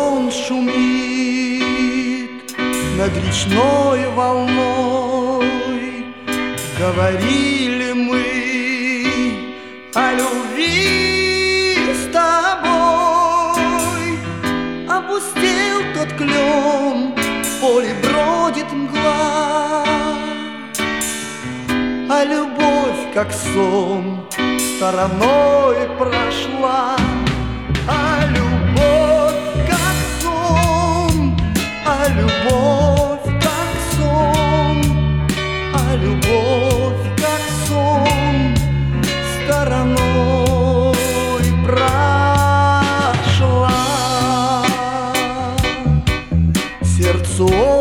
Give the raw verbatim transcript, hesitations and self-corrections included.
Дон шумит над речной волной. Говорили мы о любви с тобой. Опустел тот клен, в поле бродит мгла, а любовь, как сон, стороной прошла. А любовь, как сон, а любовь, как сон, а любовь, как сон, стороной прошла. Сердцу